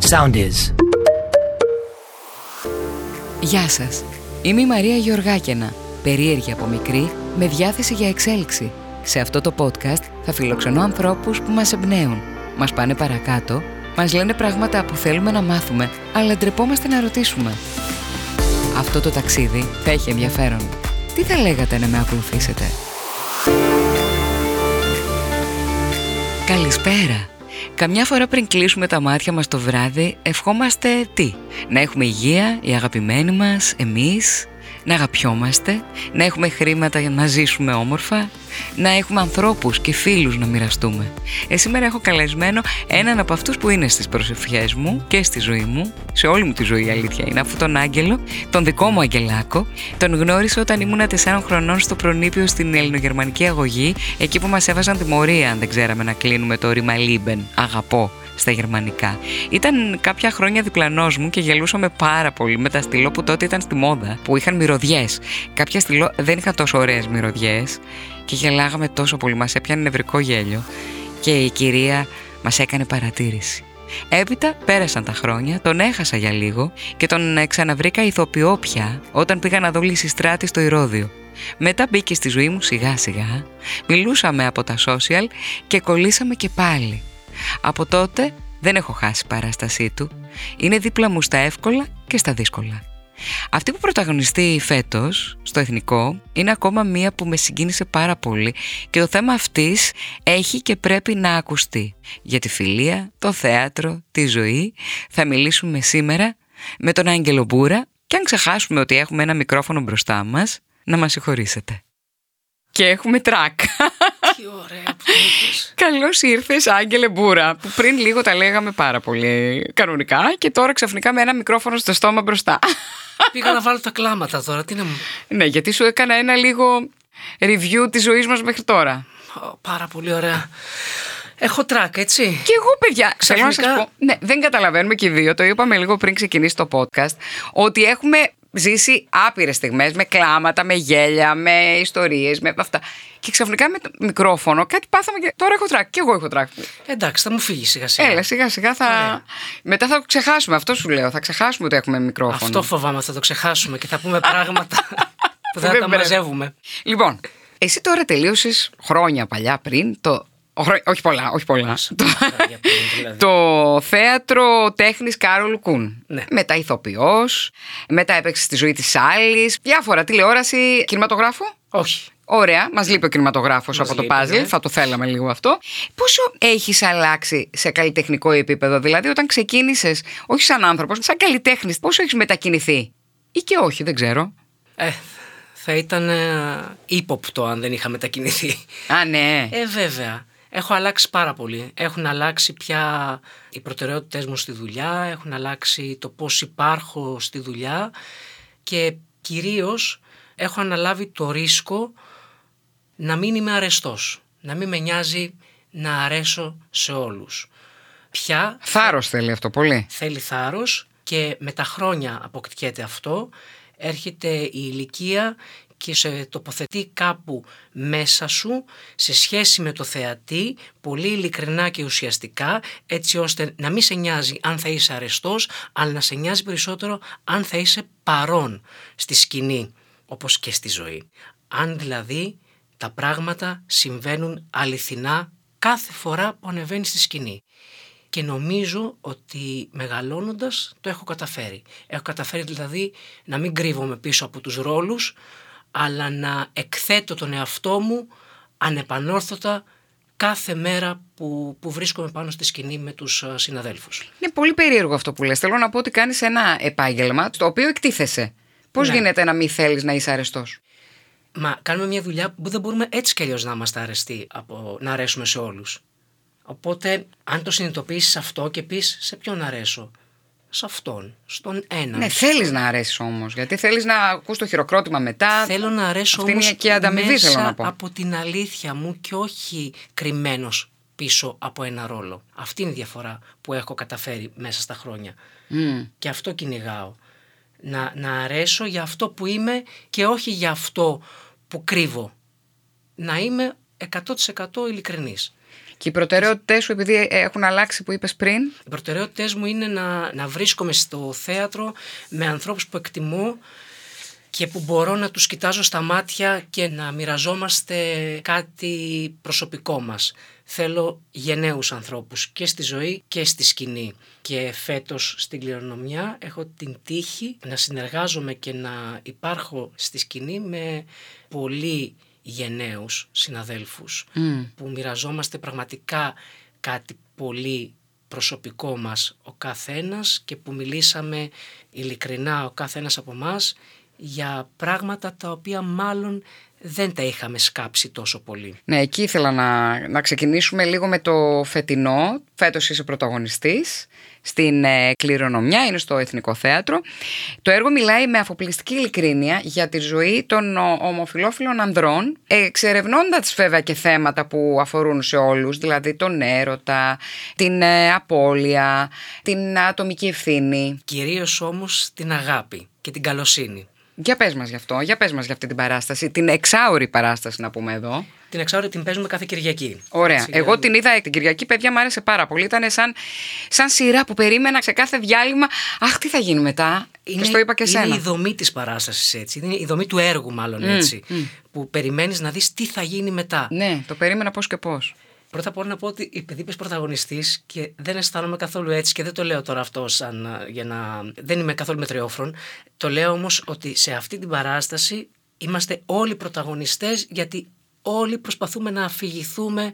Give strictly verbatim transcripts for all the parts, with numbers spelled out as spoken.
Sound is. Γεια σας. Είμαι η Μαρία Γεωργάκαινα, περίεργη από μικρή, με διάθεση για εξέλιξη. Σε αυτό το podcast θα φιλοξενώ ανθρώπους που μας εμπνέουν, μας πάνε παρακάτω, μας λένε πράγματα που θέλουμε να μάθουμε, αλλά ντρεπόμαστε να ρωτήσουμε. Αυτό το ταξίδι θα έχει ενδιαφέρον. Τι θα λέγατε να με ακολουθήσετε? Καλησπέρα. Καμιά φορά πριν κλείσουμε τα μάτια μας το βράδυ, ευχόμαστε τι? Να έχουμε υγεία, οι αγαπημένοι μας, εμείς, να αγαπιόμαστε, να έχουμε χρήματα για να ζήσουμε όμορφα, να έχουμε ανθρώπους και φίλους να μοιραστούμε. Ε, σήμερα έχω καλεσμένο έναν από αυτούς που είναι στις προσευχές μου και στη ζωή μου, σε όλη μου τη ζωή η αλήθεια είναι, αυτόν τον Άγγελο, τον δικό μου Αγγελάκο. Τον γνώρισα όταν ήμουν τεσσάρων χρονών στο προνήπιο στην ελληνογερμανική αγωγή, εκεί που μας έβαζαν τιμωρία αν δεν ξέραμε να κλείνουμε το ρήμα Lieben, αγαπώ, στα γερμανικά. Ήταν κάποια χρόνια διπλανός μου και γελούσαμε πάρα πολύ με τα στυλό που τότε ήταν στη μόδα, που είχαν μυρωδιές. Κάποια στυλό δεν είχαν τόσο ωραίες μυρωδιές και γελάγαμε τόσο πολύ, μας έπιανε νευρικό γέλιο και η κυρία μας έκανε παρατήρηση. Έπειτα πέρασαν τα χρόνια, τον έχασα για λίγο και τον ξαναβρήκα ηθοποιό πια όταν πήγα να δω Λυσιστράτη στο Ηρώδειο. Μετά μπήκε στη ζωή μου σιγά σιγά, μιλούσαμε από τα social και κολλήσαμε και πάλι. Από τότε δεν έχω χάσει παράστασή του. Είναι δίπλα μου στα εύκολα και στα δύσκολα. Αυτή που πρωταγωνιστεί φέτος στο Εθνικό είναι ακόμα μία που με συγκίνησε πάρα πολύ και το θέμα αυτής έχει και πρέπει να ακουστεί. Για τη φιλία, το θέατρο, τη ζωή θα μιλήσουμε σήμερα με τον Άγγελο Μπούρα και αν ξεχάσουμε ότι έχουμε ένα μικρόφωνο μπροστά μας, να μας συγχωρήσετε. Και έχουμε τρακ. Τι ωραία που το είπες. Καλώς ήρθες, Άγγελε Μπούρα, που πριν λίγο τα λέγαμε πάρα πολύ κανονικά και τώρα ξαφνικά με ένα μικρόφωνο στο στόμα μπροστά. Πήγα να βάλω τα κλάματα τώρα, τι να μου... Ναι, γιατί σου έκανα ένα λίγο review της ζωής μας μέχρι τώρα. Ω, πάρα πολύ ωραία. Έχω τρακ, έτσι. Και εγώ, παιδιά, Ξαφνικά... θέλω να σας πω, ναι, δεν καταλαβαίνουμε και οι δύο, το είπαμε λίγο πριν ξεκινήσει το podcast, ότι έχουμε ζήσει άπειρες στιγμές με κλάματα, με γέλια, με ιστορίες, με αυτά. Και ξαφνικά με το μικρόφωνο κάτι πάθαμε και τώρα έχω τρακ. Και εγώ έχω τρακ. Εντάξει, θα μου φύγει σιγά σιγά. Έλα, σιγά σιγά θα. Yeah. Μετά θα το ξεχάσουμε. Αυτό σου λέω. Θα ξεχάσουμε ότι έχουμε μικρόφωνο. Αυτό φοβάμαι, θα το ξεχάσουμε και θα πούμε πράγματα που δεν θα τα μαζεύουμε. Λοιπόν, εσύ τώρα τελείωσες χρόνια παλιά πριν το. Όχι πολλά, όχι πολλά. Το, δηλαδή. το θέατρο τέχνης Κάρολ Κουν. Ναι. Μετά ηθοποιός, μετά έπαιξε στη ζωή της άλλης, διάφορα, τηλεόραση, κινηματογράφο. Όχι. Ωραία, μας λείπει ο κινηματογράφος από λείπει, το πάζλ, ναι. Θα το θέλαμε λίγο αυτό. Πόσο έχεις αλλάξει σε καλλιτεχνικό επίπεδο, δηλαδή όταν ξεκίνησες, όχι σαν άνθρωπος, σαν καλλιτέχνης, πόσο έχεις μετακινηθεί? Ή και όχι, δεν ξέρω. Ε, θα ήταν ε, ύποπτο αν δεν είχα μετακινηθεί. Α, ναι. Ε, βέβαια. Έχω αλλάξει πάρα πολύ. Έχουν αλλάξει πια οι προτεραιότητες μου στη δουλειά, έχουν αλλάξει το πώς υπάρχω στη δουλειά και κυρίως έχω αναλάβει το ρίσκο να μην είμαι αρεστός, να μην με νοιάζει να αρέσω σε όλους. Πια θάρρος θέλει αυτό πολύ. Θέλει θάρρος και με τα χρόνια αποκτιέται αυτό, έρχεται η ηλικία και σε τοποθετεί κάπου μέσα σου σε σχέση με το θεατή πολύ ειλικρινά και ουσιαστικά, έτσι ώστε να μην σε νοιάζει αν θα είσαι αρεστός, αλλά να σε νοιάζει περισσότερο αν θα είσαι παρόν στη σκηνή, όπως και στη ζωή. Αν δηλαδή τα πράγματα συμβαίνουν αληθινά κάθε φορά που ανεβαίνει στη σκηνή. Και νομίζω ότι μεγαλώνοντας το έχω καταφέρει. Έχω καταφέρει δηλαδή να μην κρύβομαι πίσω από τους ρόλους, αλλά να εκθέτω τον εαυτό μου ανεπανόρθωτα κάθε μέρα που, που βρίσκομαι πάνω στη σκηνή με τους συναδέλφους. Είναι πολύ περίεργο αυτό που λες. Θέλω να πω ότι κάνεις ένα επάγγελμα στο οποίο εκτίθεσαι. Πώς Ναι. γίνεται να μην θέλεις να είσαι αρεστός? Μα κάνουμε μια δουλειά που δεν μπορούμε έτσι κι αλλιώς να είμαστε αρεστοί από να αρέσουμε σε όλους. Οπότε αν το συνειδητοποιήσεις αυτό και πεις σε ποιον αρέσω, σε αυτόν, στον έναν. Ναι, θέλεις να αρέσεις όμως, γιατί θέλεις να ακούς το χειροκρότημα μετά. Θέλω να αρέσω Αυτή όμως είναι και ανταμοιβή, θέλω να μέσα πω. από την αλήθεια μου και όχι κρυμμένος πίσω από ένα ρόλο. Αυτή είναι η διαφορά που έχω καταφέρει μέσα στα χρόνια. Mm. Και αυτό κυνηγάω. Να, να αρέσω για αυτό που είμαι και όχι για αυτό που κρύβω. Να είμαι εκατό τοις εκατό ειλικρινής. Και οι προτεραιότητές σου, επειδή έχουν αλλάξει που είπες πριν? Οι προτεραιότητές μου είναι να, να βρίσκομαι στο θέατρο με ανθρώπους που εκτιμώ και που μπορώ να τους κοιτάζω στα μάτια και να μοιραζόμαστε κάτι προσωπικό μας. Θέλω γενναίους ανθρώπους και στη ζωή και στη σκηνή. Και φέτος στην κληρονομιά έχω την τύχη να συνεργάζομαι και να υπάρχω στη σκηνή με πολύ γενναίους συναδέλφους mm. που μοιραζόμαστε πραγματικά κάτι πολύ προσωπικό μας ο καθένας και που μιλήσαμε ειλικρινά ο καθένας από μας για πράγματα τα οποία μάλλον δεν τα είχαμε σκάψει τόσο πολύ. Ναι, εκεί ήθελα να, να ξεκινήσουμε λίγο με το φετινό. Φέτος είσαι πρωταγωνιστής στην ε, κληρονομιά, είναι στο Εθνικό Θέατρο. Το έργο μιλάει με αφοπλιστική ειλικρίνεια για τη ζωή των ομοφυλόφιλων ανδρών, εξερευνώντας βέβαια και θέματα που αφορούν σε όλους, δηλαδή τον έρωτα, την ε, απώλεια, την ατομική ευθύνη. Κυρίως όμως την αγάπη και την καλοσύνη. Για πες μας γι' αυτό, για πες μας για αυτή την παράσταση, την εξάωρη παράσταση να πούμε εδώ. Την εξάωρη την παίζουμε κάθε Κυριακή. Ωραία. Έτσι, εγώ την είδα την Κυριακή, παιδιά, μου άρεσε πάρα πολύ. Ήταν σαν, σαν σειρά που περίμενα σε κάθε διάλειμμα. Αχ, τι θα γίνει μετά. Είναι, και στο είπα και εσένα. Είναι η δομή της παράστασης έτσι. Είναι η δομή του έργου, μάλλον mm, έτσι. Mm. Που περιμένεις να δεις τι θα γίνει μετά. Ναι, το περίμενα πώς και πώς. Πρώτα απ' όλα να πω ότι επειδή είπες πρωταγωνιστής και δεν αισθάνομαι καθόλου έτσι και δεν το λέω τώρα αυτό σαν για να... δεν είμαι καθόλου μετριόφρον. Το λέω όμως ότι σε αυτή την παράσταση είμαστε όλοι πρωταγωνιστές γιατί όλοι προσπαθούμε να αφηγηθούμε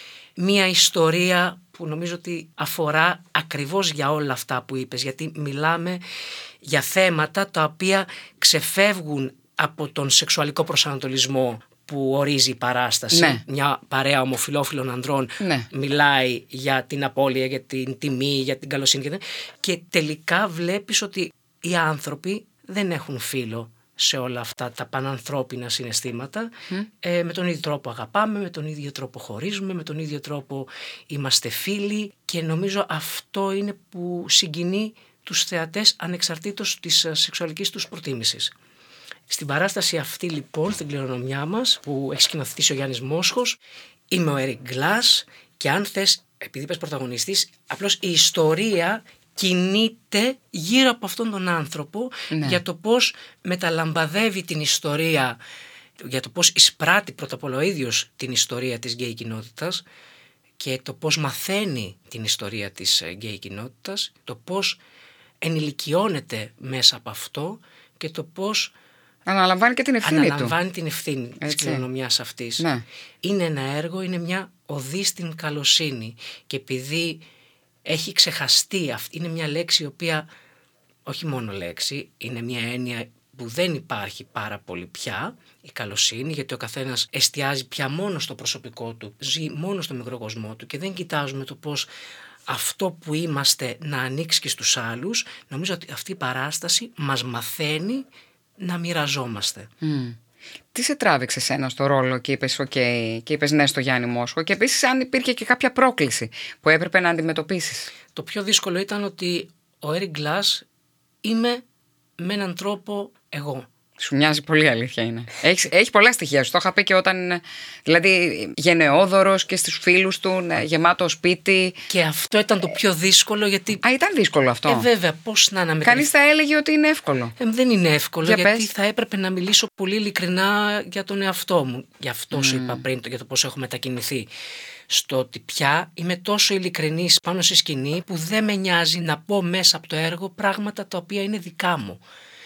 μια ιστορία που νομίζω ότι αφορά ακριβώς για όλα αυτά που είπες. Γιατί μιλάμε για θέματα τα οποία ξεφεύγουν από τον σεξουαλικό προσανατολισμό που ορίζει η παράσταση. Ναι. Μια παρέα ομοφυλόφιλων ανδρών ναι. μιλάει για την απώλεια, για την τιμή, για την καλοσύνη και τελικά βλέπεις ότι οι άνθρωποι δεν έχουν φύλο σε όλα αυτά τα πανανθρώπινα συναισθήματα. Mm. Ε, με τον ίδιο τρόπο αγαπάμε, με τον ίδιο τρόπο χωρίζουμε, με τον ίδιο τρόπο είμαστε φίλοι και νομίζω αυτό είναι που συγκινεί τους θεατές ανεξαρτήτως της σεξουαλικής τους προτίμησης. Στην παράσταση αυτή λοιπόν, στην κληρονομιά μας, που έχει σκηνοθετήσει ο Γιάννης Μόσχος, είμαι ο Έρικ Γκλάς και αν θες, επειδή είπες πρωταγωνιστής, απλώς η ιστορία κινείται γύρω από αυτόν τον άνθρωπο ναι. για το πώς μεταλαμπαδεύει την ιστορία, για το πώς εισπράττει πρώτα απ' όλα ο ίδιος την ιστορία της γκέι κοινότητας και το πώς μαθαίνει την ιστορία της γκέι κοινότητας, το πώς ενηλικιώνεται μέσα από αυτό και το πώς αναλαμβάνει και την ευθύνη αναλαμβάνει του. την ευθύνη της κληρονομιάς αυτής. Ναι. Είναι ένα έργο, είναι μια οδή στην καλοσύνη και επειδή έχει ξεχαστεί, αυτή είναι μια λέξη η οποία, όχι μόνο λέξη, είναι μια έννοια που δεν υπάρχει πάρα πολύ πια, η καλοσύνη, γιατί ο καθένας εστιάζει πια μόνο στο προσωπικό του, ζει μόνο στο μικρό κοσμό του και δεν κοιτάζουμε το πώς αυτό που είμαστε να ανοίξει και στους άλλους. Νομίζω ότι αυτή η παράσταση μας μαθαίνει να μοιραζόμαστε. Mm. Τι σε τράβηξε σένα στο ρόλο και είπες ok και είπες ναι στο Γιάννη Μόσχο και επίσης αν υπήρχε και κάποια πρόκληση που έπρεπε να αντιμετωπίσεις? Το πιο δύσκολο ήταν ότι ο Έρικ Γκλάς είμαι με έναν τρόπο εγώ. Σου μοιάζει πολύ, αλήθεια είναι. Έχει, έχει πολλά στοιχεία. Σου το είχα πει και όταν. Δηλαδή, γενναιόδωρος και στους φίλους του, γεμάτο σπίτι. Και αυτό ήταν το πιο δύσκολο γιατί. Α, ήταν δύσκολο αυτό. Ε, βέβαια, πώς να αναμετρηθεί. Κανείς θα έλεγε ότι είναι εύκολο. Ε, δεν είναι εύκολο για γιατί πες. Θα έπρεπε να μιλήσω πολύ ειλικρινά για τον εαυτό μου. Γι' αυτό mm. σου είπα πριν για το πώς έχω μετακινηθεί. Στο ότι πια είμαι τόσο ειλικρινής πάνω στη σκηνή που δεν με νοιάζει να πω μέσα από το έργο πράγματα τα οποία είναι δικά μου.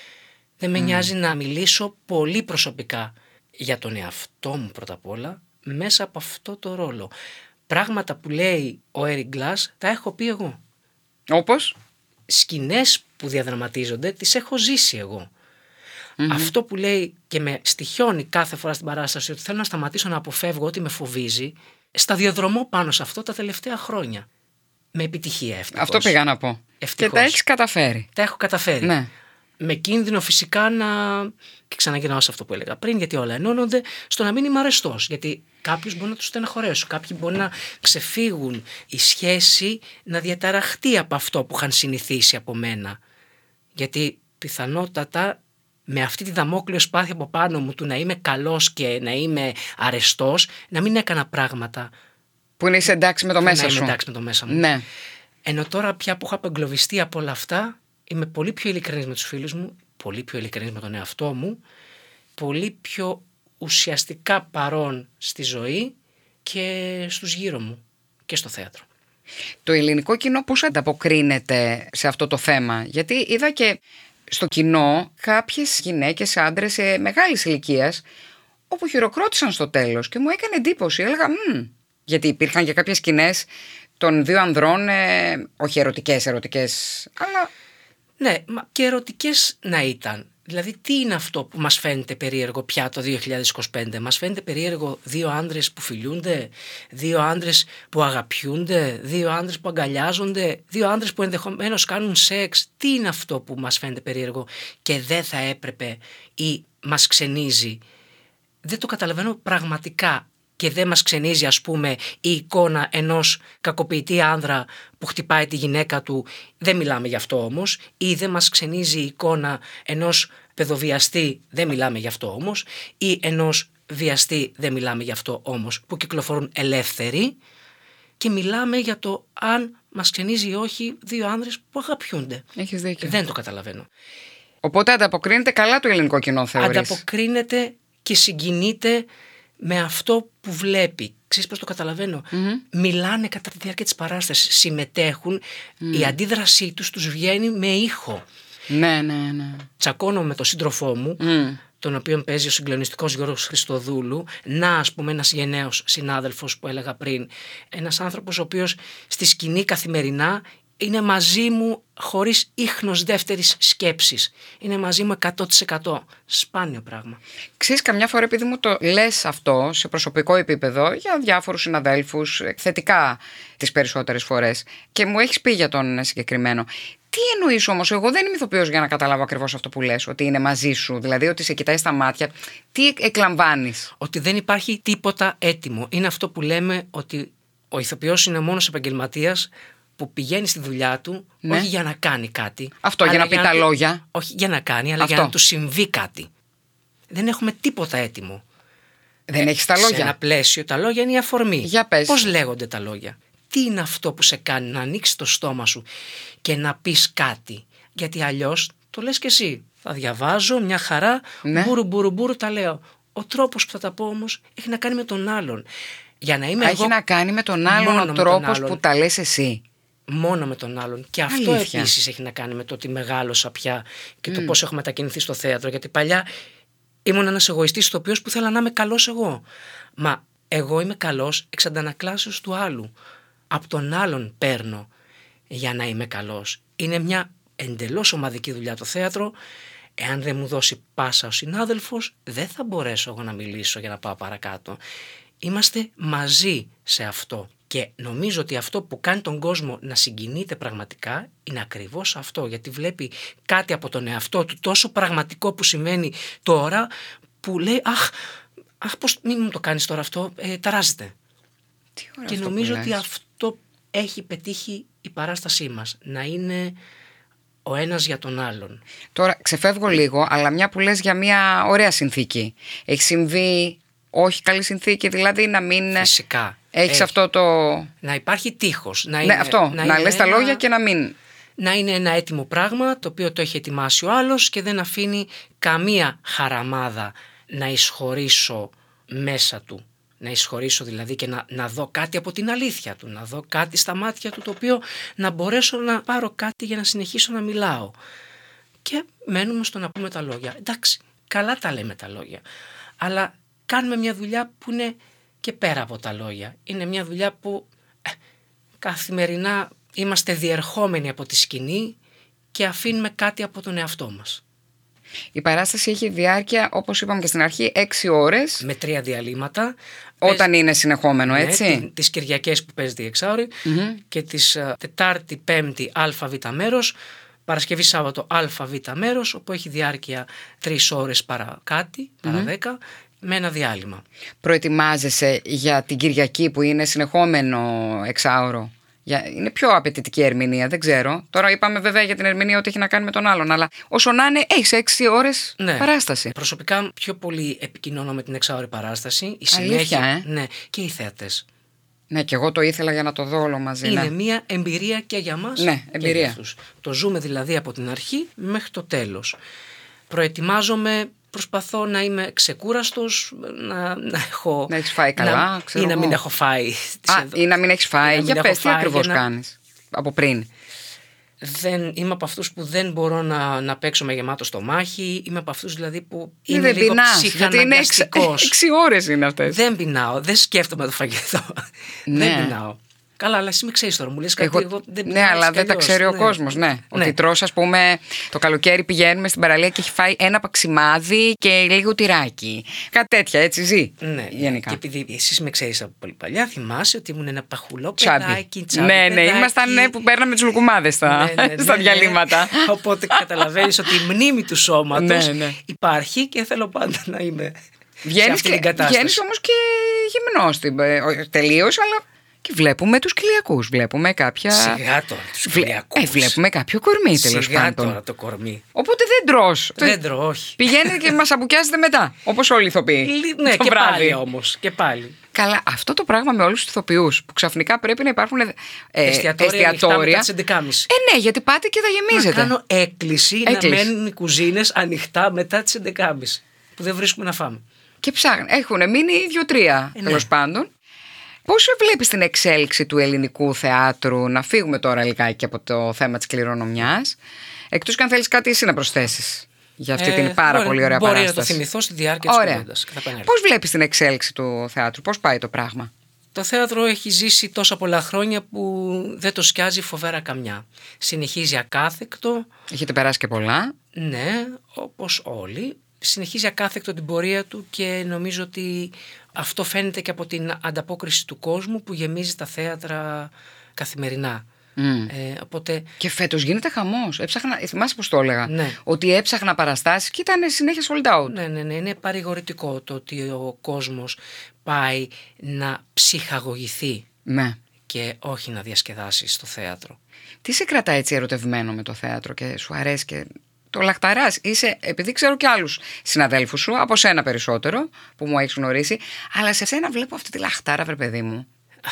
Δεν με mm. νοιάζει να μιλήσω πολύ προσωπικά για τον εαυτό μου πρώτα απ' όλα μέσα από αυτό το ρόλο. Πράγματα που λέει ο Έρικ Γκλάς τα έχω πει εγώ. Όπως? Σκηνές που διαδραματίζονται τις έχω ζήσει εγώ. Mm-hmm. Αυτό που λέει και με στοιχιώνει κάθε φορά στην παράσταση ότι θέλω να σταματήσω να αποφεύγω ό,τι με φοβίζει, σταδιοδρομώ πάνω σε αυτό τα τελευταία χρόνια. Με επιτυχία ευτυχώς. Αυτό πήγα να πω. Ευτυχώς. Και τα έχεις καταφέρει. Τα έχω καταφέρει. Ναι. Με κίνδυνο φυσικά να. Και ξαναγυρνάω σε αυτό που έλεγα πριν, γιατί όλα ενώνονται στο να μην είμαι αρεστός. Γιατί κάποιους μπορεί να τους στεναχωρέσουν, κάποιοι μπορεί να ξεφύγουν, η σχέση να διαταραχτεί από αυτό που είχαν συνηθίσει από μένα. Γιατί πιθανότατα με αυτή τη δαμόκλειο σπάθη από πάνω μου του να είμαι καλός και να είμαι αρεστός, να μην έκανα πράγματα Που είναι είσαι εντάξει με το μέσα να σου. Είμαι εντάξει με το μέσα μου. Ναι. Ενώ τώρα πια που έχω απεγκλωβιστεί από όλα αυτά, είμαι πολύ πιο ειλικρινής με τους φίλους μου, πολύ πιο ειλικρινής με τον εαυτό μου, πολύ πιο ουσιαστικά παρόν στη ζωή και στους γύρω μου και στο θέατρο. Το ελληνικό κοινό πώς ανταποκρίνεται σε αυτό το θέμα? Γιατί είδα και στο κοινό κάποιες γυναίκες, άντρες μεγάλης ηλικίας, όπου χειροκρότησαν στο τέλος και μου έκανε εντύπωση. Έλεγα μ, γιατί υπήρχαν και κάποιες σκηνές των δύο ανδρών, ε, όχι ερωτικές, ερωτικές, αλλά... Ναι, μα και ερωτικές να ήταν. Δηλαδή τι είναι αυτό που μας φαίνεται περίεργο πια το δύο χιλιάδες είκοσι πέντε? Μας φαίνεται περίεργο δύο άντρες που φιλιούνται, δύο άντρες που αγαπιούνται, δύο άντρες που αγκαλιάζονται, δύο άντρες που ενδεχομένως κάνουν σεξ? Τι είναι αυτό που μας φαίνεται περίεργο και δεν θα έπρεπε ή μας ξενίζει? Δεν το καταλαβαίνω πραγματικά. Και δεν μας ξενίζει, ας πούμε, η εικόνα ενός κακοποιητή άνδρα που χτυπάει τη γυναίκα του, δεν μιλάμε γι' αυτό όμως, ή δεν μας ξενίζει η εικόνα ενός παιδοβιαστή, δεν μιλάμε γι' αυτό όμως, ή ενός βιαστή, δεν μιλάμε γι' αυτό όμως, που κυκλοφορούν ελεύθεροι, και μιλάμε για το αν μας ξενίζει ή όχι δύο άνδρες που αγαπιούνται. Έχεις δίκιο. Δεν το καταλαβαίνω. Οπότε ανταποκρίνεται καλά το ελληνικό κοινό, θεωρείς? Ανταποκρίνεται και συγκινείται με αυτό που βλέπει. Ξέρεις πώς το καταλαβαίνω? Mm-hmm. Μιλάνε κατά τη διάρκεια της παράστασης, συμμετέχουν, mm. η αντίδρασή τους τους βγαίνει με ήχο. Ναι, ναι, ναι. Τσακώνω με τον σύντροφό μου, mm. τον οποίο παίζει ο συγκλονιστικός Γιώργος Χριστοδούλου, να, ας πούμε, ένας γενναίος συνάδελφος που έλεγα πριν, ένας άνθρωπος ο οποίος στη σκηνή καθημερινά είναι μαζί μου χωρίς ίχνος δεύτερης σκέψης. Είναι μαζί μου εκατό τοις εκατό. Σπάνιο πράγμα. Ξέρεις, καμιά φορά επειδή μου το λες αυτό σε προσωπικό επίπεδο για διάφορους συναδέλφους, θετικά τις περισσότερες φορές, και μου έχεις πει για τον συγκεκριμένο. Τι εννοείς όμως? Εγώ δεν είμαι ηθοποιός για να καταλάβω ακριβώς αυτό που λες, ότι είναι μαζί σου, δηλαδή ότι σε κοιτάει στα μάτια. Τι εκλαμβάνεις? Ότι δεν υπάρχει τίποτα έτοιμο. Είναι αυτό που λέμε ότι ο ηθοποιός είναι μόνος επαγγελματίας που πηγαίνει στη δουλειά του, ναι, όχι για να κάνει κάτι. Αυτό, για να πει για τα να... λόγια. Όχι για να κάνει, αλλά αυτό, για να του συμβεί κάτι. Δεν έχουμε τίποτα έτοιμο. Δεν ε, έχεις τα λόγια. Σε ένα πλαίσιο, τα λόγια είναι η αφορμή. Για πες. Πώς λέγονται τα λόγια? Τι είναι αυτό που σε κάνει να ανοίξεις το στόμα σου και να πεις κάτι? Γιατί αλλιώς, το λες και εσύ, θα διαβάζω μια χαρά, ναι, μπουρου μπουρου μπουρου τα λέω. Ο τρόπος που θα τα πω όμως έχει να κάνει με τον άλλον. Για να είμαι έχει εγώ, να κάνει με τον άλλον ο τρόπος που τα λες εσύ. Μόνο με τον άλλον. Και αυτό επίσης έχει να κάνει με το ότι μεγάλωσα πια και mm. το πώς έχω μετακινηθεί στο θέατρο. Γιατί παλιά ήμουν ένας εγωιστής ηθοποιός που ήθελα να είμαι καλός εγώ. Μα εγώ είμαι καλός εξ αντανακλάσεως του άλλου. Από τον άλλον παίρνω για να είμαι καλός. Είναι μια εντελώς ομαδική δουλειά το θέατρο. Εάν δεν μου δώσει πάσα ο συνάδελφος, δεν θα μπορέσω εγώ να μιλήσω για να πάω παρακάτω. Είμαστε μαζί σε αυτό. Και νομίζω ότι αυτό που κάνει τον κόσμο να συγκινείται πραγματικά είναι ακριβώς αυτό. Γιατί βλέπει κάτι από τον εαυτό του τόσο πραγματικό που συμβαίνει τώρα, που λέει αχ, αχ πώς μην μου το κάνεις τώρα αυτό, ε, ταράζεται. Τι ωραία. Και νομίζω ότι αυτό έχει πετύχει η παράστασή μας. Να είναι ο ένας για τον άλλον. Τώρα ξεφεύγω λίγο, αλλά μια που λες για μια ωραία συνθήκη. Έχει συμβεί όχι καλή συνθήκη, δηλαδή να μην... Φυσικά. Έχεις έχει. Αυτό το... Να υπάρχει τείχος. Να ναι, είναι, αυτό. Να, να λες ένα... τα λόγια και να μην... Να είναι ένα έτοιμο πράγμα το οποίο το έχει ετοιμάσει ο άλλος και δεν αφήνει καμία χαραμάδα να εισχωρήσω μέσα του. Να εισχωρήσω δηλαδή και να, να δω κάτι από την αλήθεια του. Να δω κάτι στα μάτια του το οποίο να μπορέσω να πάρω κάτι για να συνεχίσω να μιλάω. Και μένουμε στο να πούμε τα λόγια. Εντάξει, καλά τα λέμε τα λόγια. Αλλά κάνουμε μια δουλειά που είναι και πέρα από τα λόγια. Είναι μια δουλειά που ε, καθημερινά είμαστε διερχόμενοι από τη σκηνή και αφήνουμε κάτι από τον εαυτό μας. Η παράσταση έχει διάρκεια, όπως είπαμε και στην αρχή, έξι ώρες. Με τρία διαλύματα. Όταν Παίζει... είναι συνεχόμενο, έτσι. Ναι, τις Κυριακές που παίζει διεξάωρη mm-hmm. και τις uh, Τετάρτη, Πέμπτη, ΑΒ μέρος, Παρασκευή, Σάββατο, ΑΒ μέρος, όπου έχει διάρκεια τρεις ώρες παρά κάτι, παρά mm-hmm. δέκα, με ένα διάλειμμα. Προετοιμάζεσαι για την Κυριακή που είναι συνεχόμενο εξάωρο? Για... Είναι πιο απαιτητική ερμηνεία, δεν ξέρω. Τώρα είπαμε βέβαια για την ερμηνεία ότι έχει να κάνει με τον άλλον, αλλά όσο να είναι, έχεις έξι ώρες ναι. παράσταση. Προσωπικά πιο πολύ επικοινωνώ με την εξάωρη παράσταση. Η Αλήθεια, συνέχεια, ε? ναι, και οι θέατες. Ναι, και εγώ το ήθελα για να το δω όλο μαζί. Είναι ναι. μια εμπειρία και για μας, ναι, εμπειρία. και για αυτούς. Το ζούμε δηλαδή από την αρχή μέχρι το τέλος. Προετοιμάζομαι, προσπαθώ να είμαι ξεκούραστος, να, να έχω... Να έχεις φάει καλά, να, ξέρω ή να εγώ. μην έχω φάει. Α, ή να μην έχεις φάει. μην Για έχω πες, τι φάει, ακριβώς για να- κάνεις από πριν. Δεν, είμαι από αυτούς που δεν μπορώ να, να παίξω με γεμάτο στομάχι. Είμαι από αυτούς δηλαδή που Ή είναι δεν λίγο πεινάς, γιατί είναι έξι, ψυχαναγκαστικός. έξι ώρες είναι αυτές. Δεν πεινάω, δεν σκέφτομαι το φαγητό. Ναι. Δεν πεινάω. Καλά, αλλά εσύ με ξέρεις τώρα, μου λες κάτι, εγώ, εγώ δεν ναι, πεινάω. αλλά έτσι δεν τα κι ξέρει αλλιώς. ο κόσμος, ναι. Ναι. Ότι τρως, ας πούμε, το καλοκαίρι πηγαίνουμε στην παραλία και έχει φάει ένα παξιμάδι και λίγο τυράκι. Κάτι τέτοια, έτσι ζει. Ναι, γενικά. και επειδή εσείς με ξέρεις από πολύ παλιά, θυμάσαι ότι ήμουν ένα παχουλό Τσάμπι. παιδάκι, τσάμπι Ναι, ναι, παιδάκι. ήμασταν ναι, που παίρναμε τους λουκουμάδες στα, Ναι, ναι, ναι, στα ναι. διαλύματα. Οπότε καταλαβαίνεις ότι η μνήμη του σώματος Ναι, ναι. υπάρχει και θέλω πάντα να είμαι σε Βγαίνεις, αυτή και, την κατάσταση. βγαίνεις όμως και γυμνός τελείως, αλλά και βλέπουμε τους κοιλιακούς. Βλέπουμε κάποια. Σιγά τώρα τους Βλέ- κοιλιακούς. Ε, βλέπουμε κάποιο κορμί τέλος Σιγά πάντων. τώρα το κορμί. Οπότε δεν τρως. Δεν τρώω, όχι. Πηγαίνετε και μας αμπουκιάζετε μετά. Όπως όλοι οι ηθοποιοί. Λι- Ναι, το και βράδυ. πάλι όμως. Και πάλι. Καλά, αυτό το πράγμα με όλους τους ηθοποιούς που ξαφνικά πρέπει να υπάρχουν ε, Εστιατόρια ανοιχτά μετά τις έντεκα και μισή. Ε, ναι, γιατί πάτε και τα Να γεμίζετε. κάνω έκκληση, Έκκληση. να μένουν οι κουζίνες ανοιχτά μετά τις έντεκα και μισή. Που δεν βρίσκουμε να φάμε. Και ψάχνουν. Έχουν μείνει δύο-τρία Ε, ναι. τέλος πάντων. Πώς βλέπεις την εξέλιξη του ελληνικού θεάτρου, να φύγουμε τώρα λιγάκι από το θέμα της κληρονομιάς, εκτός και αν θέλεις κάτι εσύ να προσθέσεις για αυτή Ε, την πάρα μπορεί- πολύ ωραία μπορεί παράσταση. να το θυμηθώ στη διάρκεια της Ωραία. κουβέντας και θα επανέλθω. Πώς βλέπεις την εξέλιξη του θεάτρου, πώς πάει το πράγμα? Το θέατρο έχει ζήσει τόσα πολλά χρόνια που δεν το σκιάζει φοβέρα καμιά. Συνεχίζει ακάθεκτο, Έχετε περάσει και πολλά. ναι, όπως όλοι. Συνεχίζει ακάθεκτο την πορεία του και νομίζω ότι αυτό φαίνεται και από την ανταπόκριση του κόσμου που γεμίζει τα θέατρα καθημερινά. Mm. Ε, οπότε Και φέτος γίνεται χαμός. Έψαχνα, θυμάσαι πώς το έλεγα. Ναι. Ότι έψαχνα παραστάσεις και ήταν συνέχεια sold out. ναι, ναι, ναι, είναι παρηγορητικό το ότι ο κόσμος πάει να ψυχαγωγηθεί Ναι. και όχι να διασκεδάσει στο θέατρο. Τι σε κρατά έτσι ερωτευμένο με το θέατρο και σου αρέσει και το λαχταράς? Είσαι, επειδή ξέρω και άλλους συναδέλφους σου, από σένα περισσότερο που μου έχεις γνωρίσει, αλλά σε σένα βλέπω αυτή τη λαχτάρα, βρε παιδί μου.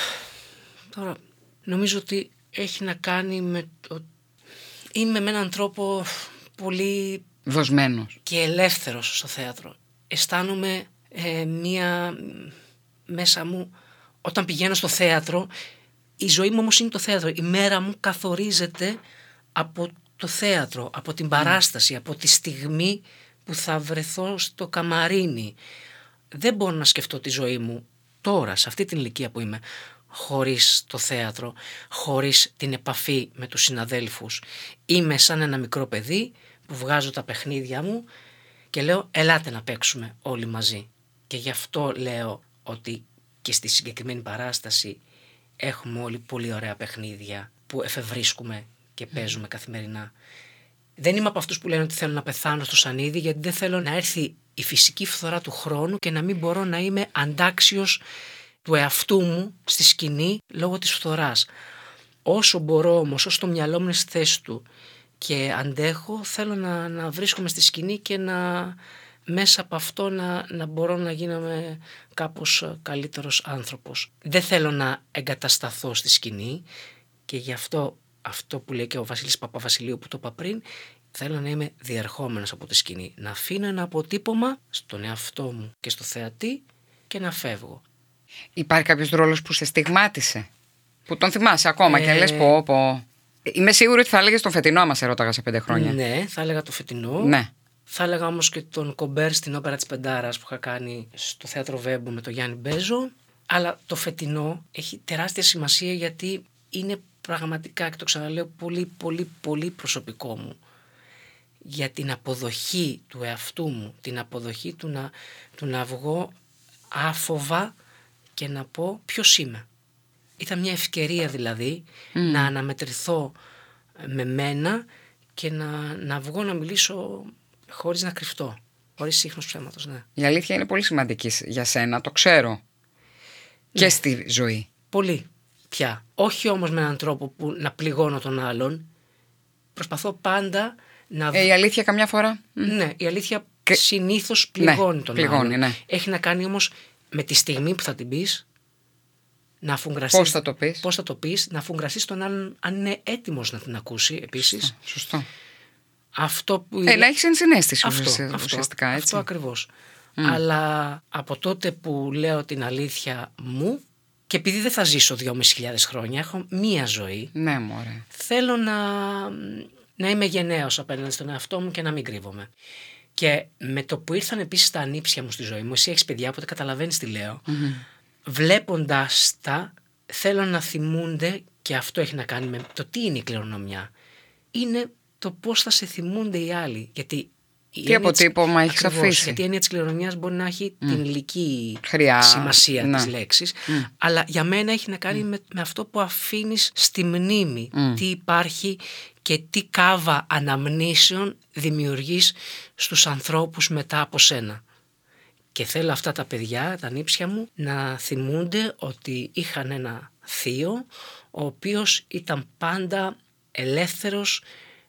Τώρα, νομίζω ότι έχει να κάνει με το... Είμαι με έναν τρόπο πολύ Δοσμένος. και ελεύθερος στο θέατρο. Αισθάνομαι ε, μία μέσα μου, όταν πηγαίνω στο θέατρο, η ζωή μου όμως είναι το θέατρο. Η μέρα μου καθορίζεται από το θέατρο, από την παράσταση, από τη στιγμή που θα βρεθώ στο καμαρίνι. Δεν μπορώ να σκεφτώ τη ζωή μου τώρα, σε αυτή την ηλικία που είμαι, χωρίς το θέατρο, χωρίς την επαφή με τους συναδέλφους. Είμαι σαν ένα μικρό παιδί που βγάζω τα παιχνίδια μου και λέω ελάτε να παίξουμε όλοι μαζί. Και γι' αυτό λέω ότι και στη συγκεκριμένη παράσταση έχουμε όλοι πολύ ωραία παιχνίδια που εφευρίσκουμε και παίζουμε καθημερινά. Δεν είμαι από αυτούς που λένε ότι θέλω να πεθάνω στο σανίδι, γιατί δεν θέλω να έρθει η φυσική φθορά του χρόνου και να μην μπορώ να είμαι αντάξιος του εαυτού μου στη σκηνή λόγω της φθοράς. Όσο μπορώ όμως, όσο το μυαλό μου είναι στη θέση του και αντέχω, θέλω να, να βρίσκομαι στη σκηνή και να μέσα από αυτό να, να μπορώ να γίνομαι κάπως καλύτερος άνθρωπος. Δεν θέλω να εγκατασταθώ στη σκηνή και γι' αυτό αυτό που λέει και ο Βασίλης Παπαβασιλείου που το είπα πριν, θέλω να είμαι διερχόμενος από τη σκηνή, να αφήνω ένα αποτύπωμα στον εαυτό μου και στο θεατή και να φεύγω. Υπάρχει κάποιος ρόλος που σε στιγμάτισε, που τον θυμάσαι ακόμα Ε... και λες πω πω. Είμαι σίγουρη ότι θα έλεγες τον φετινό άμα σε ρώταγα σε πέντε χρόνια. Ναι, θα έλεγα το φετινό. Ναι. Θα έλεγα όμως και τον Κομπέρ στην όπερα της Πεντάρας που είχα κάνει στο θέατρο Βέμπου με τον Γιάννη Μπέζο. Αλλά το φετινό έχει τεράστια σημασία γιατί είναι πραγματικά, και το ξαναλέω, πολύ πολύ πολύ προσωπικό μου. Για την αποδοχή του εαυτού μου, την αποδοχή του να, του να βγω άφοβα και να πω ποιος είμαι. Ήταν μια ευκαιρία δηλαδή mm. να αναμετρηθώ με μένα και να, να βγω να μιλήσω χωρίς να κρυφτώ, χωρίς σύγχρονος ψέματος, ναι. Η αλήθεια είναι πολύ σημαντική για σένα, το ξέρω. Ναι. Και στη ζωή. Πολύ πια. Όχι όμως με έναν τρόπο που να πληγώνω τον άλλον. Προσπαθώ πάντα να... Ε, η αλήθεια καμιά φορά. Ναι, η αλήθεια Και... συνήθως πληγώνει ναι, τον πληγώνει, άλλον. Ναι. Έχει να κάνει όμως με τη στιγμή που θα την πεις, να αφουγκραστείς. Πώς θα το πεις? Πώς θα το πεις, να αφουγκραστείς τον άλλον αν είναι έτοιμος να την ακούσει επίσης. Σωστό. Σωστό. Αυτό που... Ε, να έχεις ενσυναίσθηση αυτό, ουσιαστικά, αυτό, ουσιαστικά, έτσι. Αυτό ακριβώς. Mm. Αλλά από τότε που λέω την αλήθεια μου, και επειδή δεν θα ζήσω δυόμισι χιλιάδες χρόνια, έχω μία ζωή. Ναι, μωρέ. Θέλω να, να είμαι γενναίος απέναντι στον εαυτό μου και να μην κρύβομαι. Και με το που ήρθαν επίσης τα ανήψια μου στη ζωή μου, εσύ έχεις παιδιά, οπότε καταλαβαίνεις τι λέω. Mm-hmm. Βλέποντας τα, θέλω να θυμούνται, και αυτό έχει να κάνει με το τι είναι η κληρονομιά. Είναι το πώς θα σε θυμούνται οι άλλοι. Γιατί τι αποτύπωμα έχεις αφήσει. Γιατί η έννοια της κληρονομιάς μπορεί να έχει mm. την ηλική Χρειά, σημασία ναι. της λέξης, Mm. αλλά για μένα έχει να κάνει mm. με, με αυτό που αφήνεις στη μνήμη. Mm. Τι υπάρχει και τι κάβα αναμνήσεων δημιουργείς στους ανθρώπους μετά από σένα. Και θέλω αυτά τα παιδιά, τα νύψια μου, να θυμούνται ότι είχαν ένα θείο, ο οποίος ήταν πάντα ελεύθερος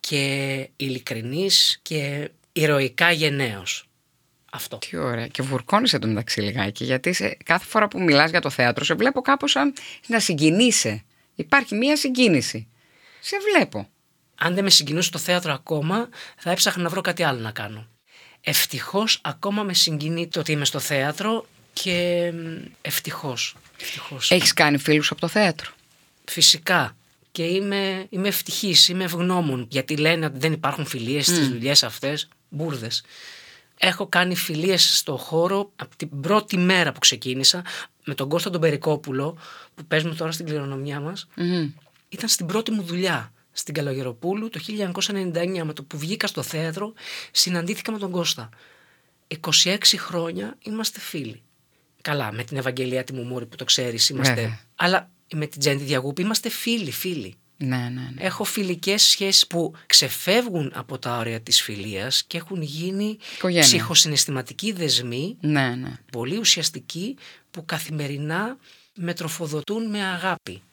και ειλικρινής και ηρωικά γενναίος. Αυτό. Τι ωραία. Και βουρκώνεις τον μεταξύ λιγάκι, γιατί σε, κάθε φορά που μιλάς για το θέατρο σε βλέπω κάπως σαν να συγκινείσαι. Υπάρχει μία συγκίνηση. Σε βλέπω. Αν δεν με συγκινούσε το θέατρο ακόμα, θα έψαχνα να βρω κάτι άλλο να κάνω. Ευτυχώς ακόμα με συγκινεί το ότι είμαι στο θέατρο και ευτυχώς. ευτυχώς. Έχεις κάνει φίλους από το θέατρο? Φυσικά. Και είμαι, είμαι ευτυχής, είμαι ευγνώμων, γιατί λένε ότι δεν υπάρχουν φιλίες στις mm. δουλειές αυτές. Μπούρδες. Έχω κάνει φιλίες στο χώρο από την πρώτη μέρα που ξεκίνησα με τον Κώστα τον Περικόπουλο, που παίζουμε τώρα στην κληρονομιά μας. Mm. Ήταν στην πρώτη μου δουλειά στην Καλογεροπούλου το χίλια εννιακόσια ενενήντα εννιά, με το που βγήκα στο θέατρο συναντήθηκα με τον Κώστα. είκοσι έξι χρόνια είμαστε φίλοι. Καλά, με την Ευαγγελία τη Μουμούρη που το ξέρεις είμαστε. Βέβαια. Αλλά με την Τζέντη Διαγούπη είμαστε φίλοι, φίλοι. Ναι, ναι, ναι. Έχω φιλικές σχέσεις που ξεφεύγουν από τα όρια της φιλίας και έχουν γίνει οικογένεια. Ψυχοσυναισθηματικοί δεσμοί, ναι, ναι. πολύ ουσιαστικοί, που καθημερινά με τροφοδοτούν με αγάπη.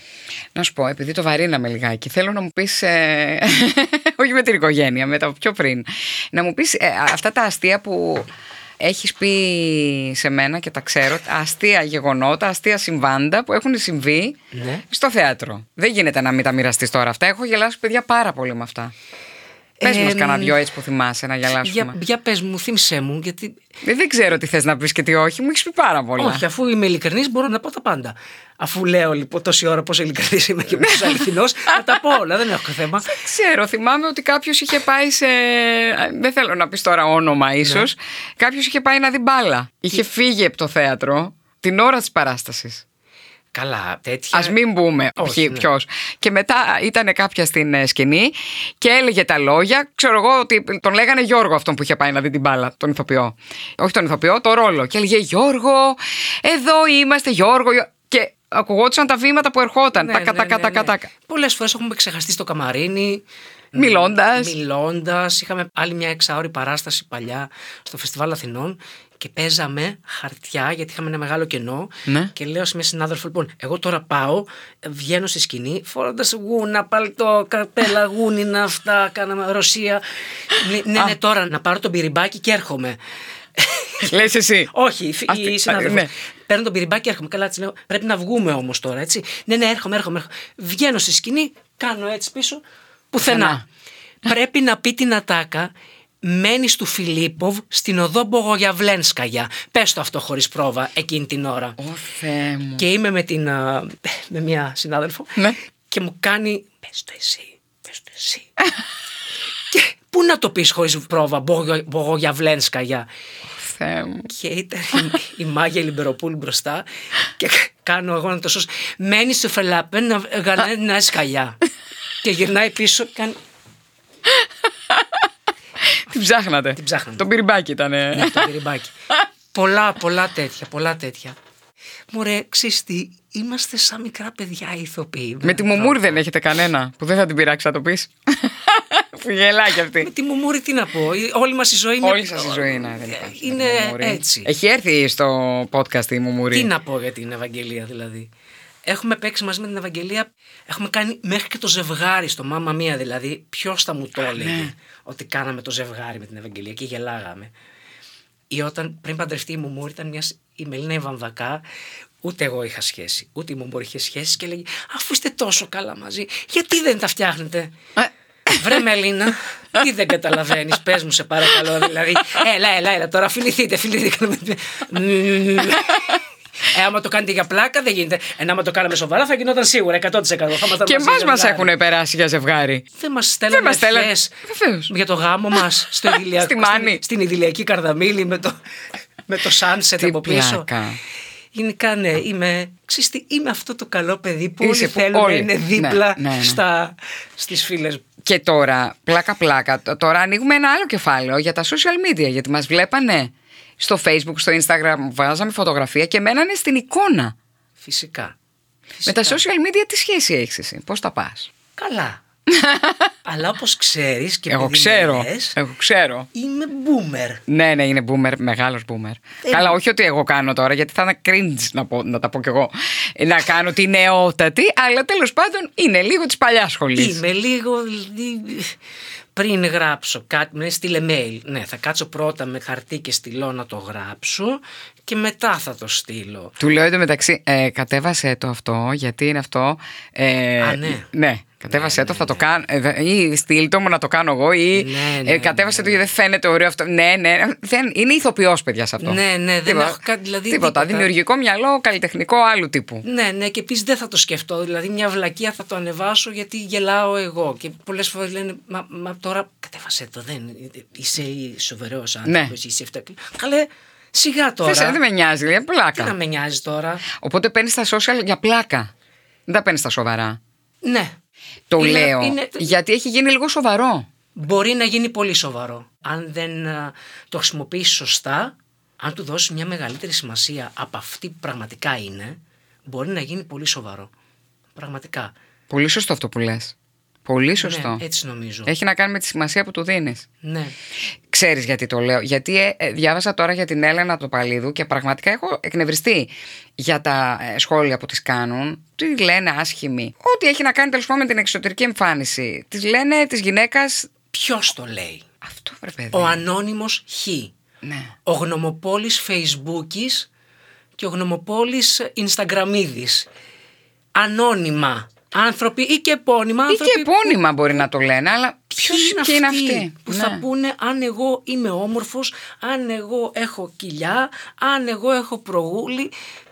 Να σου πω, επειδή το βαρύναμε λιγάκι, θέλω να μου πεις, ε, όχι με την οικογένεια, με τα πιο πριν, να μου πεις ε, αυτά τα αστεία που έχεις πει σε μένα και τα ξέρω, αστεία γεγονότα, αστεία συμβάντα που έχουν συμβεί ναι. στο θέατρο. Δεν γίνεται να μην τα μοιραστείς τώρα αυτά. Έχω γελάσει παιδιά πάρα πολύ με αυτά. Πες Ε, μας κανένα δυο έτσι που θυμάσαι να γελάσουμε. Για, για πες μου, θύμισέ μου, γιατί... Δεν, δεν ξέρω τι θες να πεις και τι όχι, μου έχεις πει πάρα πολλά. Όχι, αφού είμαι ειλικρινής μπορώ να πω τα πάντα. Αφού λέω λοιπόν τόση ώρα πόσο ειλικρινής είμαι και πόσο αληθινός, να τα πω όλα, δεν έχω θέμα. Δεν ξέρω, θυμάμαι ότι κάποιος είχε πάει σε... Δεν θέλω να πεις τώρα όνομα ίσως. Ναι. Κάποιος είχε πάει να δει μπάλα. Είχε τι... φύγει από το θέατρο την ώρα της παράστασης. Καλά, τέτοια... Ας μην πούμε Όχι, ναι. ποιος. Και μετά ήταν κάποια στην σκηνή και έλεγε τα λόγια. Ξέρω εγώ ότι τον λέγανε Γιώργο αυτόν που είχε πάει να δει την μπάλα, τον ηθοποιό. Όχι τον ηθοποιό, το ρόλο. Και έλεγε Γιώργο, εδώ είμαστε Γιώργο. Και ακουγόντουσαν τα βήματα που ερχόταν. Ναι, τα ναι, κατα, ναι, κατα, ναι. κατα. Πολλές φορές έχουμε ξεχαστεί στο καμαρίνι. Μιλώντας. Μιλώντας. Είχαμε άλλη μια εξάωρη παράσταση παλιά στο Φεστιβάλ Αθηνών και παίζαμε χαρτιά γιατί είχαμε ένα μεγάλο κενό. Ναι. Και λέω σε μια συνάδελφο, λοιπόν, εγώ τώρα πάω, βγαίνω στη σκηνή, φορώντας γούνα, παλτό, καπέλα, γούνινα αυτά, κάναμε Ρωσία. ναι, ναι, τώρα να πάρω τον πυριμπάκι και έρχομαι. Λες εσύ. Όχι, η, η συνάδελφος. Ναι. Παίρνω τον πυριμπάκι και έρχομαι. Καλά, έτσι λέω. Πρέπει να βγούμε όμως τώρα, έτσι. Ναι, ναι, έρχομαι, έρχομαι, έρχομαι. Βγαίνω στη σκηνή, κάνω έτσι πίσω. Πουθενά. Πρέπει να πει την ατάκα. Μένεις του Φιλίπποβ στην οδό Μπογογιαβλένσκαγια. Πες το αυτό χωρίς πρόβα εκείνη την ώρα. Ω Θεέ μου. Και είμαι με, την, με μια συνάδελφο. Ναι. Και μου κάνει. Πες το εσύ. Πες το εσύ. Και πού να το πεις χωρίς πρόβα, Μπογογιαβλένσκαγια. Θεέ μου. Και ήταν η, η Μάγια Λιμπεροπούλου μπροστά. Και κάνω εγώ να το σώσω. Μένεις στο Φελάπεν να γανέ σκαλιά. Και γυρνάει πίσω. Κάνει. Την ψάχνατε. Την ψάχνατε. Το πυριμπάκι ήτανε. Ναι, το πυριμπάκι. πολλά, πολλά τέτοια, πολλά τέτοια. Μωρέ, ξέρεις τι, είμαστε σαν μικρά παιδιά ηθοποιοί. Με τη Μουμούρη δεν έχετε κανένα που δεν θα την πειράξει να το πεις. Που γελάει κι αυτή. Με τη Μουμούρη τι να πω, όλη μας η ζωή είναι... Όλη σας η ζωή είναι, δεν υπάρχει. Είναι έτσι. Έχει έρθει στο podcast η Μουμούρη. Τι να πω για την Ευαγγελία δηλαδή. Έχουμε παίξει μαζί με την Ευαγγελία, έχουμε κάνει μέχρι και το ζευγάρι στο Μάμα Μία δηλαδή. Ποιος θα μου το έλεγε ναι. ότι κάναμε το ζευγάρι με την Ευαγγελία και γελάγαμε. Ή όταν πριν παντρευτεί η Μουμούρη ήταν μια η Μελίνα Ιβανδακά, ούτε εγώ είχα σχέση, ούτε η Μομπορ είχε σχέση και λέγει αφού είστε τόσο καλά μαζί, γιατί δεν τα φτιάχνετε. Βρε Μελίνα, τι δεν καταλαβαίνεις, πες μου σε παρακαλώ, δηλαδή, έλα, έλα, έλα, τώρα φιληθείτε, φιληθείτε. Ε, άμα το κάνετε για πλάκα δεν γίνεται. Ε, άμα το κάναμε σοβαρά θα γινόταν σίγουρα εκατό τοις εκατό. Και εμάς μας έχουν περάσει για ζευγάρι. Δεν μας στέλνουν ευχές για το γάμο μας στο Ιδηλιακό, στην, στην Ιδηλιακή Καρδαμήλη με το, με το sunset από πίσω. Γενικά ναι, είμαι, ξύστη, είμαι αυτό το καλό παιδί που όλοι θέλουν να είναι δίπλα ναι, ναι, ναι. Στα, στις φίλες. Και τώρα, πλάκα πλάκα, τώρα ανοίγουμε ένα άλλο κεφάλαιο για τα social media, γιατί μας βλέπανε στο Facebook, στο Instagram, βάζαμε φωτογραφία και μένανε στην εικόνα. Φυσικά. Φυσικά. Με τα social media τι σχέση έχεις εσύ, πώς τα πας? Καλά. Αλλά όπως ξέρεις και εγώ ξέρω, λες, εγώ ξέρω. Είμαι boomer. Ναι, ναι, είναι boomer, μεγάλος boomer. Ε, Καλά, όχι ότι εγώ κάνω τώρα, γιατί θα είναι cringe να, πω, να τα πω κι εγώ. Να κάνω τη νεότατη, αλλά τέλος πάντων είναι λίγο της παλιάς σχολής. Είμαι λίγο. Πριν γράψω κάτι, με στείλε mail. Ναι, θα κάτσω πρώτα με χαρτί και στυλό να το γράψω και μετά θα το στείλω. Του λέω εντωμεταξύ, ε, κατέβασε το αυτό, γιατί είναι αυτό. Ε, Α, ναι. Ναι. Κατέβασε ναι, το, ναι, θα ναι. το κάνω. Ή στείλ το μου να το κάνω εγώ, ή ναι, ναι, ε, κατέβασε ναι, ναι. το γιατί δεν φαίνεται ωραίο αυτό. Ναι, ναι. Δεν, είναι ηθοποιός, παιδιά, σε αυτό. Ναι, ναι, δεν τίποτα, έχω κάτι. Δηλαδή, τίποτα. τίποτα. Δημιουργικό μυαλό, καλλιτεχνικό άλλου τύπου. Ναι, ναι, και επίσης δεν θα το σκεφτώ. Δηλαδή, μια βλακεία θα το ανεβάσω γιατί γελάω εγώ. Και πολλές φορές λένε, μα, μα τώρα κατέβασε το. Δεν, είσαι σοβαρός άνθρωπος, ναι. Είσαι αυτά. Καλέ. Σιγά τώρα. Δεν με νοιάζει, για πλάκα. Τι να με νοιάζει τώρα. Οπότε παίρνεις τα social για πλάκα. Δεν τα παίρνεις τα σοβαρά. Ναι. Το είναι, λέω είναι... γιατί έχει γίνει λίγο σοβαρό. Μπορεί να γίνει πολύ σοβαρό. Αν δεν α, το χρησιμοποιήσει σωστά, αν του δώσει μια μεγαλύτερη σημασία από αυτή που πραγματικά είναι, μπορεί να γίνει πολύ σοβαρό. Πραγματικά. Πολύ σωστό αυτό που λες. Πολύ σωστό. Ναι, έτσι νομίζω. Έχει να κάνει με τη σημασία που του δίνεις. Ναι. Ξέρεις γιατί το λέω? Γιατί ε, ε, διάβασα τώρα για την Έλενα Τοπαλίδου και πραγματικά έχω εκνευριστεί για τα ε, σχόλια που τις κάνουν. Τι λένε άσχημοι. Ό,τι έχει να κάνει τέλος πάντων με την εξωτερική εμφάνιση. Τις λένε της γυναίκας. Ποιος το λέει? Αυτό βρε παιδί. Ο ανώνυμος Χ. Ναι. Ο γνωμοπόλης Facebookης και ο γνωμοπόλης Instagramίδης. Ανώνυμα. Άνθρωποι ή και επώνυμα. Ή και επώνυμα μπορεί να το λένε, αλλά ποιος είναι, είναι αυτοί, αυτοί που ναι. θα πούνε αν εγώ είμαι όμορφος, αν εγώ έχω κοιλιά, αν εγώ έχω προγούλη.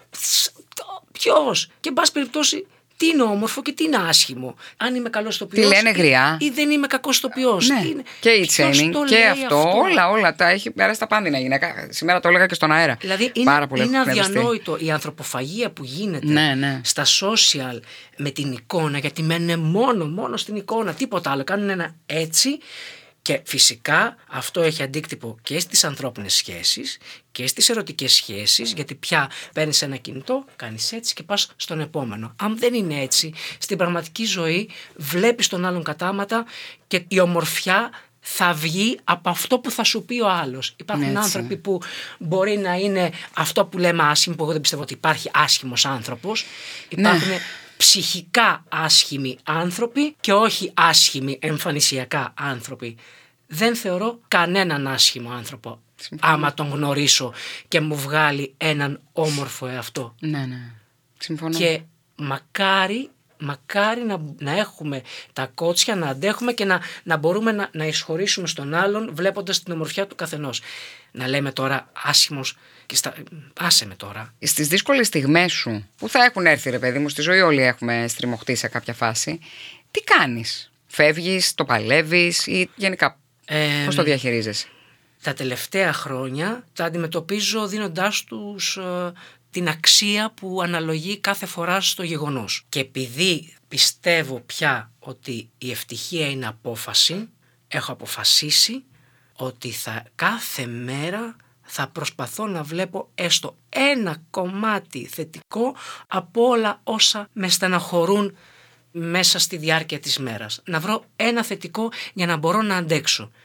Ποιος? Και εν πάση περιπτώσει, τι είναι όμορφο και τι είναι άσχημο. Αν είμαι καλός ηθοποιός. Τι λένε γριά. Ή, ή δεν είμαι κακός ηθοποιός. Ναι. Είναι... Και η shaming και αυτό, αυτό. Όλα, όλα τα έχει περάσει τα πάνδυνα γυναίκα. Σήμερα το έλεγα και στον αέρα. Δηλαδή είναι, Πάρα πολύ είναι αδιανόητο η ανθρωποφαγία που γίνεται ναι, ναι. στα social με την εικόνα, γιατί μένουν μόνο, μόνο στην εικόνα, τίποτα άλλο. Κάνουν ένα έτσι. Και φυσικά αυτό έχει αντίκτυπο και στις ανθρώπινες σχέσεις και στις ερωτικές σχέσεις, γιατί πια παίρνεις ένα κινητό, κάνεις έτσι και πας στον επόμενο. Αν δεν είναι έτσι, στην πραγματική ζωή βλέπεις τον άλλον κατάματα και η ομορφιά θα βγει από αυτό που θα σου πει ο άλλος. Υπάρχουν έτσι. Άνθρωποι που μπορεί να είναι αυτό που λέμε άσχημο, που εγώ δεν πιστεύω ότι υπάρχει άσχημος άνθρωπος. Υπάρχουν ναι. ψυχικά άσχημοι άνθρωποι και όχι άσχημοι εμφανισιακά άνθρωποι. Δεν θεωρώ κανέναν άσχημο άνθρωπο. Συμφωνώ. Άμα τον γνωρίσω και μου βγάλει έναν όμορφο εαυτό. Ναι, ναι. Συμφωνώ. Και μακάρι, μακάρι να, να έχουμε τα κότσια, να αντέχουμε και να, να μπορούμε να, να εισχωρήσουμε στον άλλον βλέποντας την ομορφιά του καθενός. Να λέμε τώρα άσχημος και στα... άσε με τώρα. Στις δύσκολες στιγμές σου που θα έχουν έρθει ρε παιδί μου, στη ζωή όλοι έχουμε στριμωχτεί σε κάποια φάση, τι κάνεις? Φεύγεις, το παλεύεις ή γενικά ε, πώς το διαχειρίζεσαι? Τα τελευταία χρόνια τα αντιμετωπίζω δίνοντάς τους ε, την αξία που αναλογεί κάθε φορά στο γεγονός. Και επειδή πιστεύω πια ότι η ευτυχία είναι απόφαση, έχω αποφασίσει ότι θα κάθε μέρα θα προσπαθώ να βλέπω έστω ένα κομμάτι θετικό από όλα όσα με στεναχωρούν μέσα στη διάρκεια της μέρας. Να βρω ένα θετικό για να μπορώ να αντέξω.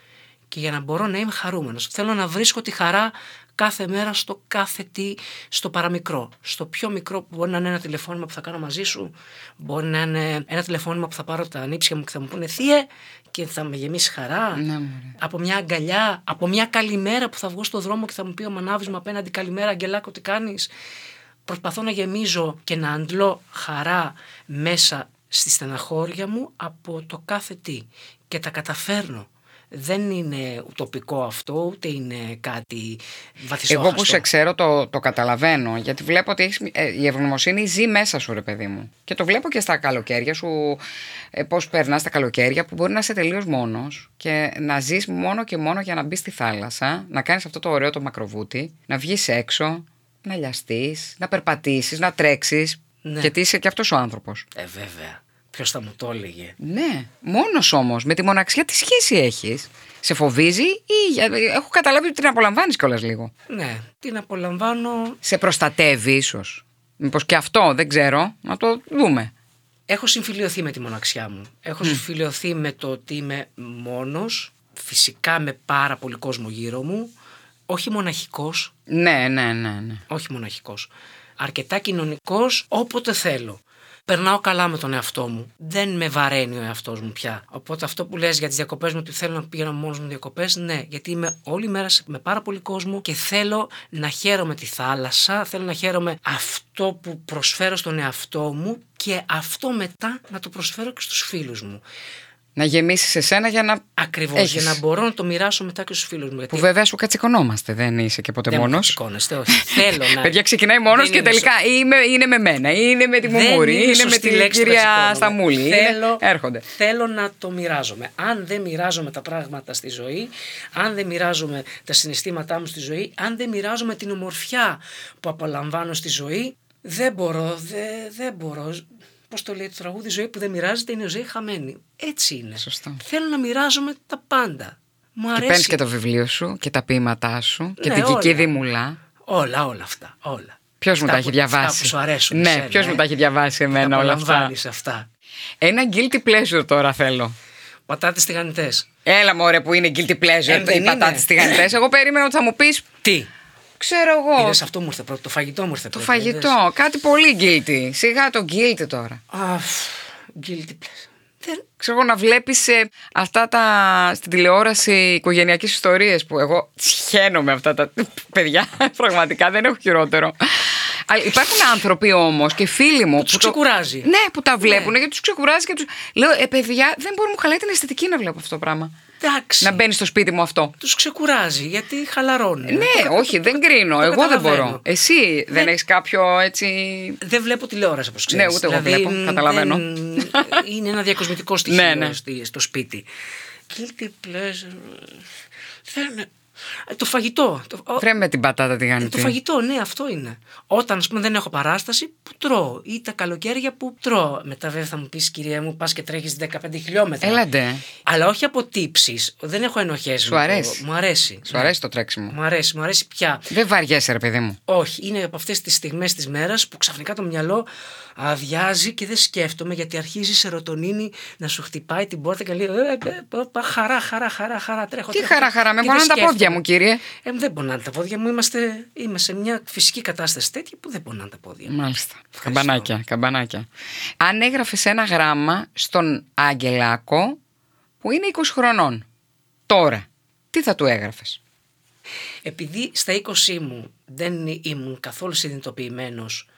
και για να μπορώ να είμαι χαρούμενος. Θέλω να βρίσκω τη χαρά κάθε μέρα στο κάθε τι, στο παραμικρό. Στο πιο μικρό που μπορεί να είναι ένα τηλεφώνημα που θα κάνω μαζί σου, μπορεί να είναι ένα τηλεφώνημα που θα πάρω τα ανήψια μου και θα μου πούνε Θείε και θα με γεμίσει χαρά. Ναι, από μια αγκαλιά, από μια καλημέρα που θα βγω στο δρόμο και θα μου πει ο μανάβης μου απέναντι καλημέρα Αγγελάκο τι κάνεις. Προσπαθώ να γεμίζω και να αντλώ χαρά μέσα στη στεναχώρια μου από το κάθε τι και τα καταφέρνω. Δεν είναι ουτοπικό αυτό, ούτε είναι κάτι βαθισόχαστο. Εγώ που σε ξέρω το, το καταλαβαίνω, γιατί βλέπω ότι έχεις, ε, η ευγνωμοσύνη ζει μέσα σου, ρε παιδί μου. Και το βλέπω και στα καλοκαίρια σου, ε, πώς περνάς τα καλοκαίρια, που μπορεί να είσαι τελείως μόνος και να ζεις μόνο και μόνο για να μπεις στη θάλασσα, να κάνεις αυτό το ωραίο το μακροβούτι, να βγεις έξω, να λιαστείς, να περπατήσεις, να τρέξεις. Ναι. Γιατί είσαι και αυτός ο άνθρωπος. Ε, βέβαια. Ποιος θα μου το έλεγε. Ναι, μόνος όμως, με τη μοναξιά τι σχέση έχεις. Σε φοβίζει ή έχω καταλάβει ότι την απολαμβάνεις κιόλας λίγο. Ναι, την απολαμβάνω. Σε προστατεύει ίσως. Μήπως και αυτό, δεν ξέρω, να το δούμε. Έχω συμφιλειωθεί με τη μοναξιά μου. Έχω mm. συμφιλειωθεί με το ότι είμαι μόνος, φυσικά με πάρα πολύ κόσμο γύρω μου, όχι μοναχικός. Ναι, ναι, ναι, ναι. Όχι μοναχικός. Αρκετά κοινωνικός όποτε θέλω. Περνάω καλά με τον εαυτό μου. Δεν με βαραίνει ο εαυτός μου πια. Οπότε αυτό που λες για τις διακοπές μου, ότι θέλω να πηγαίνω μόνος μου διακοπές, ναι, γιατί είμαι όλη μέρα με πάρα πολύ κόσμο και θέλω να χαίρομαι τη θάλασσα, θέλω να χαίρομαι αυτό που προσφέρω στον εαυτό μου και αυτό μετά να το προσφέρω και στους φίλους μου. Να γεμίσεις εσένα για να. Ακριβώς, έχεις. Για να μπορώ να το μοιράσω μετά και στους φίλους μου. Γιατί... Που βέβαια σου κατσικωνόμαστε, δεν είσαι και ποτέ δεν μόνος. Δεν κατσικώνεστε, όχι. Θέλω να. Παιδιά, ξεκινάει μόνος και τελικά σο... είμαι, είναι με μένα, είναι με τη Μουμούρη, είναι, είναι με την κυρία Σταμούλη. Θέλω, είναι... έρχονται. Θέλω να το μοιράζομαι. Αν δεν μοιράζομαι τα πράγματα στη ζωή, αν δεν μοιράζομαι τα συναισθήματά μου στη ζωή, αν δεν μοιράζομαι την ομορφιά που απολαμβάνω στη ζωή, δεν μπορώ, δεν, δεν μπορώ. Πώς το λέει το τραγούδι, η ζωή που δεν μοιράζεται είναι η ζωή χαμένη. Έτσι είναι. Σωστό. Θέλω να μοιράζομαι τα πάντα. Μου αρέσει. Και παίρνεις και το βιβλίο σου και τα ποίηματά σου και ναι, την όλα. Κική Δημουλά. Όλα, όλα αυτά. Όλα. Ποιος μου τα έχει διαβάσει. Αυτά που σου αρέσουν. Ναι, εσένα, ποιος ε? μου τα έχει διαβάσει εμένα όλα αυτά. αυτά. Ένα guilty pleasure τώρα θέλω. Πατάτες τηγανιτές. Έλα μωρέ που είναι guilty pleasure ε, οι πατάτες τηγανιτές. Εγώ περίμενα ότι θα μου πεις. Τι. Ξέρω εγώ. Είδες, αυτό μου ήρθε πρώτο. Το φαγητό μου ήρθε το πρώτο. Το φαγητό. Είδες. Κάτι πολύ guilty. Σιγά το guilty τώρα. Αχ, guilty pleasure. Δεν... Ξέρω να βλέπεις ε, αυτά τα στην τηλεόραση οικογενειακές ιστορίες που εγώ σχαίνομαι αυτά τα παιδιά. Πραγματικά δεν έχω χειρότερο. Υπάρχουν άνθρωποι όμως και φίλοι μου που τους ξεκουράζει. Το... Ναι, που τα βλέπουν ναι. Γιατί τους ξεκουράζει και τους. Λέω, ε, παιδιά, δεν μπορεί να μου χαλάει την αισθητική να βλέπω αυτό το πράγμα. Εντάξει. Να μπαίνει στο σπίτι μου αυτό. Τους ξεκουράζει γιατί χαλαρώνει. Ναι, το, όχι, το, δεν κρίνω. Το εγώ δεν μπορώ. Εσύ δεν, δεν έχεις κάποιο έτσι. Δεν βλέπω τηλεόραση όπως ξέρεις. Ναι, ούτε δηλαδή, εγώ βλέπω. Καταλαβαίνω. Δεν... είναι ένα διακοσμητικό στοιχείο ναι, ναι. στο σπίτι. Guilty pleasure. Θέλουν. Το φαγητό. Βρε με την πατάτα τηγανιτή. Το φαγητό, ναι, αυτό είναι. Όταν, ας πούμε, δεν έχω παράσταση, που τρώω. Ή τα καλοκαίρια που τρώω. Μετά, βέβαια, θα μου πεις, κυρία μου, πας και τρέχεις δεκαπέντε χιλιόμετρα. Έλατε. Αλλά όχι από τύψεις. Δεν έχω ενοχές. Σου αρέσει. Μου αρέσει. Σου αρέσει το τρέξιμο. Μου αρέσει, μου αρέσει πια. Δεν βαριέσαι, ρε παιδί μου. Όχι. Είναι από αυτές τις στιγμές της μέρας που ξαφνικά το μυαλό αδειάζει και δεν σκέφτομαι γιατί αρχίζει η σερωτονίνη να σου χτυπάει την πόρτα και λέει χαρά, χαρά, χαρά, χαρά. Τρέχω. Τι χαρά, χαρά. Με πονάνε τα πόδια μου, κύριε. Ε, δεν πονάνε τα πόδια μου. Είμαστε, είμαι σε μια φυσική κατάσταση τέτοια που δεν πονάνε τα πόδια μου. Μάλιστα. Καμπανάκια, καμπανάκια. Αν έγραφες ένα γράμμα στον Αγγελάκο που είναι είκοσι χρονών, τώρα, τι θα του έγραφες? Επειδή στα είκοσι μου δεν ήμουν καθόλου συνειδητοποιημένος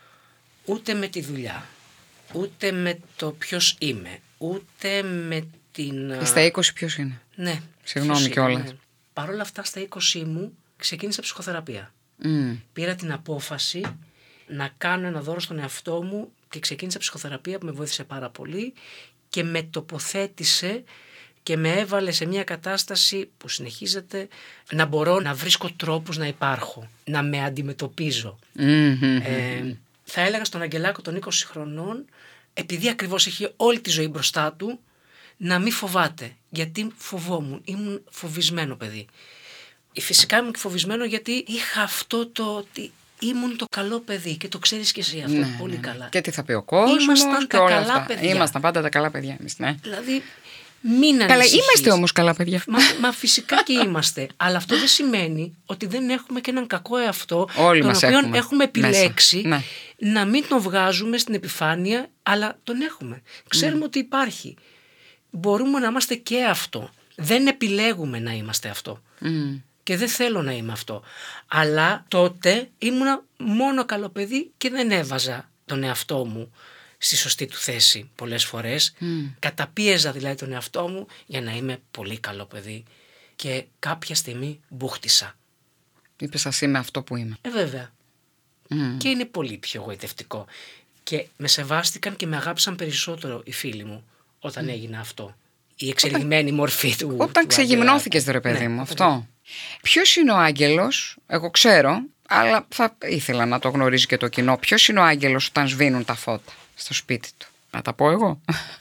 ούτε με τη δουλειά, ούτε με το ποιος είμαι, ούτε με την... Και στα είκοσι ποιος είναι? Ναι. Συγγνώμη κιόλας. Ναι. Παρ' όλα αυτά στα είκοσι μου ξεκίνησα ψυχοθεραπεία. Mm. Πήρα την απόφαση να κάνω ένα δώρο στον εαυτό μου και ξεκίνησα ψυχοθεραπεία που με βοήθησε πάρα πολύ και με τοποθέτησε και με έβαλε σε μια κατάσταση που συνεχίζεται να μπορώ να βρίσκω τρόπους να υπάρχω, να με αντιμετωπίζω. Mm-hmm. Ε, θα έλεγα στον Αγγελάκο των είκοσι χρονών, επειδή ακριβώς έχει όλη τη ζωή μπροστά του, να μην φοβάται. Γιατί φοβόμουν, ήμουν φοβισμένο παιδί. Φυσικά ήμουν φοβισμένο γιατί είχα αυτό το ότι ήμουν το καλό παιδί και το ξέρεις και εσύ αυτό ναι, πολύ ναι. καλά. Και τι θα πει ο κόσμος Ήμασταν και τα όλα καλά αυτά. παιδιά. Ήμασταν πάντα τα καλά παιδιά εμείς, ναι. Δηλαδή Μην Καλά, ανησυχείς. είμαστε όμως καλά παιδιά. Μα, μα φυσικά και είμαστε. Αλλά αυτό δεν σημαίνει ότι δεν έχουμε και έναν κακό εαυτό, Όλοι τον μας οποίο έχουμε, έχουμε επιλέξει ναι. να μην τον βγάζουμε στην επιφάνεια, αλλά τον έχουμε. Ξέρουμε Mm. ότι υπάρχει. Μπορούμε να είμαστε και αυτό. Δεν επιλέγουμε να είμαστε αυτό. Mm. Και δεν θέλω να είμαι αυτό. Αλλά τότε ήμουνα μόνο καλό παιδί και δεν έβαζα τον εαυτό μου στη σωστή του θέση πολλές φορές. Mm. Καταπίεζα δηλαδή τον εαυτό μου για να είμαι πολύ καλό παιδί. Και κάποια στιγμή μπούχτισα. Είπες ας είμαι αυτό που είμαι. Ε βέβαια. Mm. Και είναι πολύ πιο γοητευτικό. Και με σεβάστηκαν και με αγάπησαν περισσότερο οι φίλοι μου όταν mm. έγινα αυτό. Η εξελιγμένη όταν... μορφή του. Όταν ξεγυμνώθηκες ρε παιδί μου, ναι, αυτό. Ποιος είναι ο άγγελος, εγώ ξέρω, αλλά θα ήθελα να το γνωρίζει και το κοινό. Ποιος είναι ο άγγελος όταν σβήνουν τα φώτα στο σπίτι του? Να τα πω εγώ.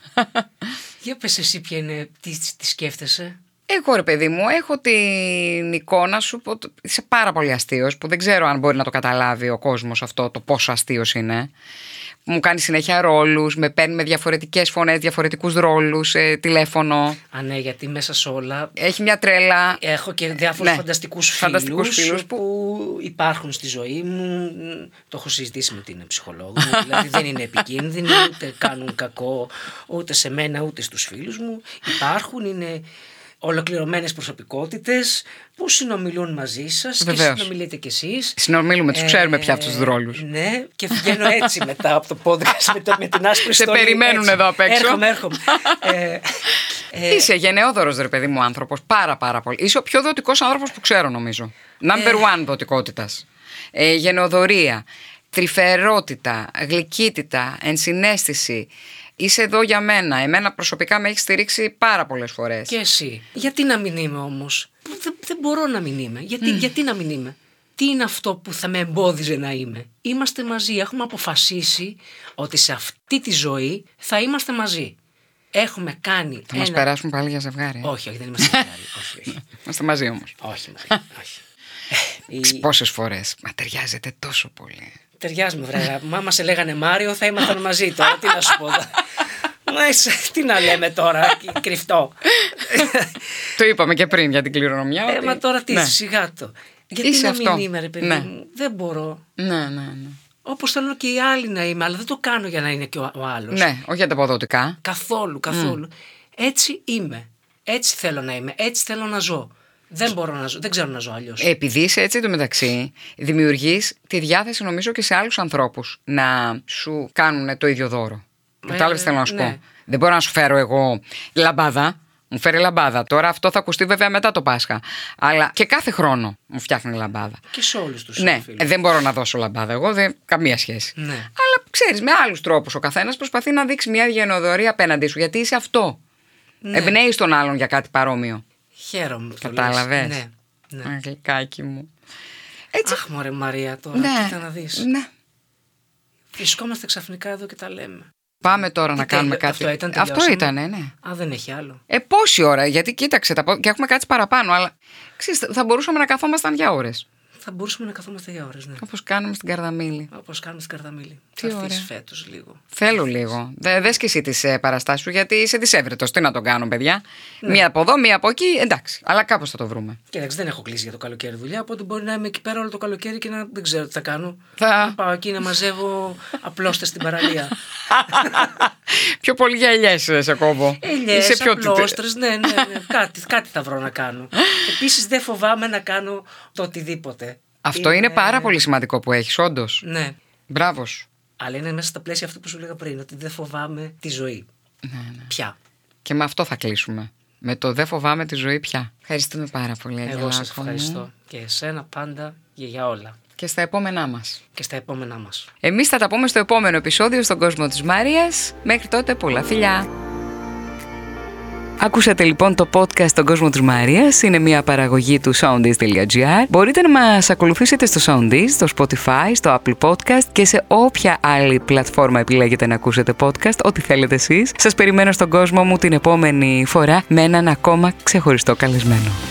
Για πες εσύ ποια είναι, τι, τι σκέφτεσαι. Εγώ ρε παιδί μου έχω την εικόνα σου που είσαι πάρα πολύ αστείος, που δεν ξέρω αν μπορεί να το καταλάβει ο κόσμος αυτό το πόσο αστείος είναι. Μου κάνει συνέχεια ρόλους, με παίρνει με διαφορετικές φωνές, διαφορετικούς ρόλους, ε, τηλέφωνο. Α, ναι, γιατί μέσα σε όλα. Έχει μια τρέλα. Έχω και διάφορους ναι, φανταστικούς, φανταστικούς φίλους, φίλους που... που υπάρχουν στη ζωή μου. Το έχω συζητήσει με την ψυχολόγο μου. Δηλαδή δεν είναι επικίνδυνοι, ούτε κάνουν κακό ούτε σε μένα ούτε στους φίλους μου. Υπάρχουν, είναι ολοκληρωμένες προσωπικότητες που συνομιλούν μαζί σας. Βεβαίως. Και συνομιλείτε κι εσείς. Συνομιλούμε, τους ε, ξέρουμε πια αυτούς τους ρόλους. Ναι, και βγαίνω έτσι μετά από το podcast με, το, με την άσπρη στολή. Σε περιμένουν έτσι. Εδώ απ' έξω. Έρχομαι, έρχομαι. ε, ε, Είσαι γενναιόδωρος ρε παιδί μου άνθρωπος, πάρα πάρα πολύ. Είσαι ο πιο δοτικός άνθρωπος που ξέρω νομίζω. Number one δοτικότητας. Ε, γενναιοδωρία, τρυφερότητα, γλυκύτητα, ενσυναίσθηση. Είσαι εδώ για μένα. Εμένα προσωπικά με έχει στηρίξει πάρα πολλές φορές. Και εσύ. Γιατί να μην είμαι όμως? Δεν, δεν μπορώ να μην είμαι. Γιατί, mm. γιατί να μην είμαι? Τι είναι αυτό που θα με εμπόδιζε να είμαι? Είμαστε μαζί. Έχουμε αποφασίσει ότι σε αυτή τη ζωή θα είμαστε μαζί. Έχουμε κάνει. Θα ένα... μας περάσουν πάλι για ζευγάρι. Όχι, όχι, δεν είμαστε ζευγάρι. όχι, όχι. Είμαστε μαζί όμως. Όχι, μαζί. όχι. Πόσες φορές. Μα ταιριάζετε τόσο πολύ. Ταιριάζουμε, βρε. Μα σε λέγανε Μάριο, θα ήμασταν μαζί τώρα. Τι να σου πω. Τι να λέμε τώρα, κρυφτό. Το είπαμε και πριν για την κληρονομιά. Ε, μα τώρα τι, ναι. Σιγά το. Γιατί Είσαι να αυτό. μην είμαι, ρε παιδί ναι. μου. Δεν μπορώ. Ναι, ναι, ναι. Όπως θέλω και οι άλλοι να είμαι, αλλά δεν το κάνω για να είναι και ο, ο άλλος. Ναι, όχι ανταποδοτικά. Καθόλου, καθόλου. Mm. Έτσι είμαι. Έτσι θέλω να είμαι. Έτσι θέλω να ζω. Δεν μπορώ να ζω, δεν ξέρω να ζω αλλιώς. Επειδή είσαι έτσι εντωμεταξύ, δημιουργείς τη διάθεση νομίζω και σε άλλους ανθρώπους να σου κάνουν το ίδιο δώρο. Κατάλαβες τι θέλω να σου ναι. πω. Δεν μπορώ να σου φέρω εγώ λαμπάδα. Μου φέρει λαμπάδα. Τώρα αυτό θα ακουστεί βέβαια μετά το Πάσχα. Αλλά και κάθε χρόνο μου φτιάχνει λαμπάδα. Και σε όλους τους ναι, φίλους. Δεν μπορώ να δώσω λαμπάδα εγώ, δεν, καμία σχέση. Ναι. Αλλά ξέρεις, με άλλους τρόπους ο καθένας προσπαθεί να δείξει μια γενναιοδωρία απέναντί σου. Γιατί είσαι αυτό. Ναι. Εμπνέεις τον άλλον για κάτι παρόμοιο. Χαίρομαι. Κατάλαβες. Ναι, ναι. Αγγλικάκι μου. Έτσι. Αχ, μωρέ Μαρία τώρα, ναι. κοίτα να δεις. Ναι. Βρισκόμαστε ξαφνικά εδώ και τα λέμε. Πάμε τώρα τι να κάνουμε κάτι. Αυτό ήταν, αυτό ήταν, ναι. Α, δεν έχει άλλο. Ε, πόση ώρα, γιατί κοίταξε, τα... και έχουμε κάτσει παραπάνω, αλλά ξέρεις, θα μπορούσαμε να καθόμασταν για ώρες. Θα μπορούσαμε να καθόμαστε για ώρες, ναι. Όπως κάνουμε στην Καρδαμίλη. Όπως κάνουμε στην Καρδαμίλη. Τι θα ωραία. Φέτος λίγο. Θέλω λίγο. Δε, δες και εσύ τις ε, παραστάσεις σου, γιατί είσαι δυσέβρετος. Τι να τον κάνω, παιδιά. Ναι. Μία από εδώ, μία από εκεί, εντάξει. Αλλά κάπως θα το βρούμε. Κοίταξε, δεν έχω κλείσει για το καλοκαίρι δουλειά, οπότε μπορεί να είμαι εκεί πέρα όλο το καλοκαίρι και να δεν ξέρω τι θα κάνω. Θα... Να πάω εκεί να μαζεύω απλώστες στην παραλία. Πιο πολύ για ελιές σε κόβω. Ελιές, πιο... απλώστρες, ναι, ναι, ναι. κάτι, κάτι θα βρω να κάνω. Επίσης δεν φοβάμαι να κάνω το οτιδήποτε. Αυτό είναι... είναι πάρα πολύ σημαντικό που έχεις, όντως. Ναι. Μπράβο σου. Αλλά είναι μέσα στα πλαίσια αυτό που σου λέγα πριν, ότι δεν φοβάμαι τη ζωή. Ναι, ναι. Πια. Και με αυτό θα κλείσουμε. Με το δεν φοβάμαι τη ζωή πια. Ευχαριστούμε πάρα πολύ. Εγώ σας ευχαριστώ. Και εσένα πάντα και για όλα. Και στα επόμενά μας. Και στα επόμενά μας. Εμείς θα τα πούμε στο επόμενο επεισόδιο στον κόσμο της Μαρίας. Μέχρι τότε πολλά φιλιά. Ακούσατε λοιπόν το podcast «Στον κόσμο της Μαρίας». Είναι μια παραγωγή του soundis τελεία gr. Μπορείτε να μας ακολουθήσετε στο Soundis, στο Spotify, στο Apple Podcast και σε όποια άλλη πλατφόρμα επιλέγετε να ακούσετε podcast, ό,τι θέλετε εσείς. Σας περιμένω στον κόσμο μου την επόμενη φορά με έναν ακόμα ξεχωριστό καλεσμένο.